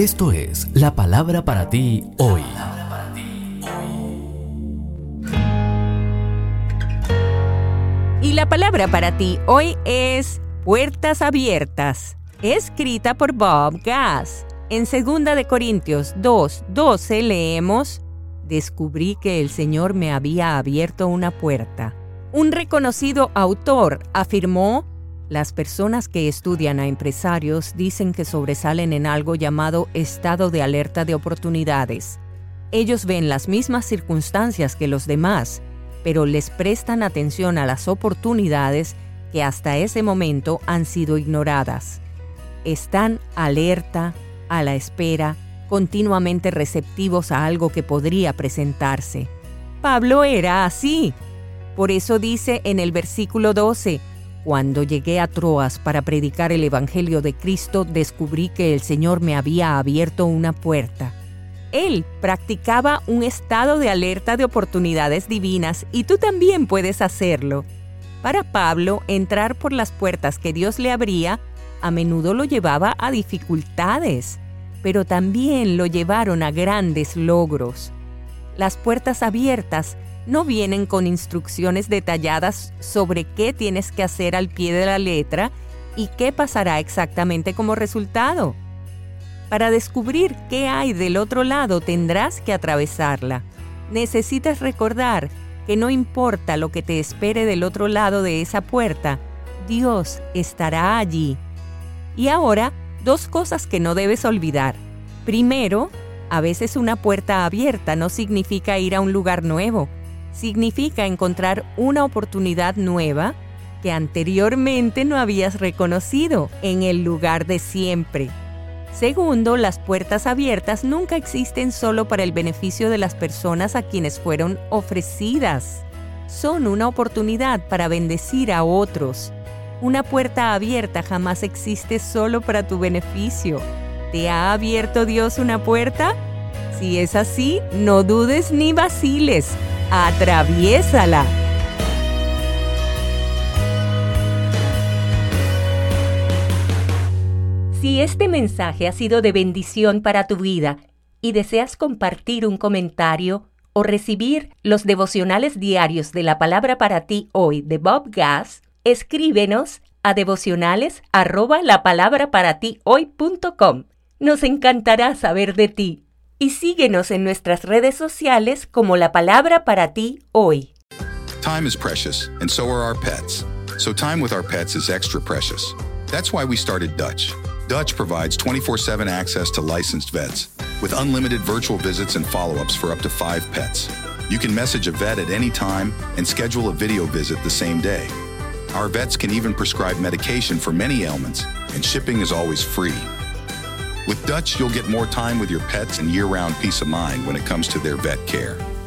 Esto es la palabra para ti hoy. Y la palabra para ti hoy es Puertas Abiertas, escrita por Bob Gass. En 2 de Corintios 2:12 leemos: Descubrí que el Señor me había abierto una puerta. Un reconocido autor afirmó: las personas que estudian a empresarios dicen que sobresalen en algo llamado estado de alerta de oportunidades. Ellos ven las mismas circunstancias que los demás, pero les prestan atención a las oportunidades que hasta ese momento han sido ignoradas. Están alerta, a la espera, continuamente receptivos a algo que podría presentarse. Pablo era así. Por eso dice en el versículo 12: Cuando llegué a Troas para predicar el Evangelio de Cristo, descubrí que el Señor me había abierto una puerta. Él practicaba un estado de alerta de oportunidades divinas y tú también puedes hacerlo. Para Pablo, entrar por las puertas que Dios le abría a menudo lo llevaba a dificultades, pero también lo llevaron a grandes logros. Las puertas abiertas no vienen con instrucciones detalladas sobre qué tienes que hacer al pie de la letra y qué pasará exactamente como resultado. Para descubrir qué hay del otro lado tendrás que atravesarla. Necesitas recordar que no importa lo que te espere del otro lado de esa puerta, Dios estará allí. Y ahora, 2 cosas que no debes olvidar. Primero, a veces una puerta abierta no significa ir a un lugar nuevo. Significa encontrar una oportunidad nueva que anteriormente no habías reconocido en el lugar de siempre. Segundo, las puertas abiertas nunca existen solo para el beneficio de las personas a quienes fueron ofrecidas. Son una oportunidad para bendecir a otros. Una puerta abierta jamás existe solo para tu beneficio. ¿Te ha abierto Dios una puerta? Si es así, no dudes ni vaciles. ¡Atraviésala! Si este mensaje ha sido de bendición para tu vida y deseas compartir un comentario o recibir los devocionales diarios de la palabra para ti hoy de Bob Gass, escríbenos a devocionales@lapalabraparatihoy.com. Nos encantará saber de ti. Y síguenos en nuestras redes sociales como La Palabra para ti hoy. Time is precious, and so are our pets. So time with our pets is extra precious. That's why we started Dutch. Dutch provides 24/7 access to licensed vets, with unlimited virtual visits and follow-ups for up to 5 pets. You can message a vet at any time and schedule a video visit the same day. Our vets can even prescribe medication for many ailments, and shipping is always free. With Dutch, you'll get more time with your pets and year-round peace of mind when it comes to their vet care.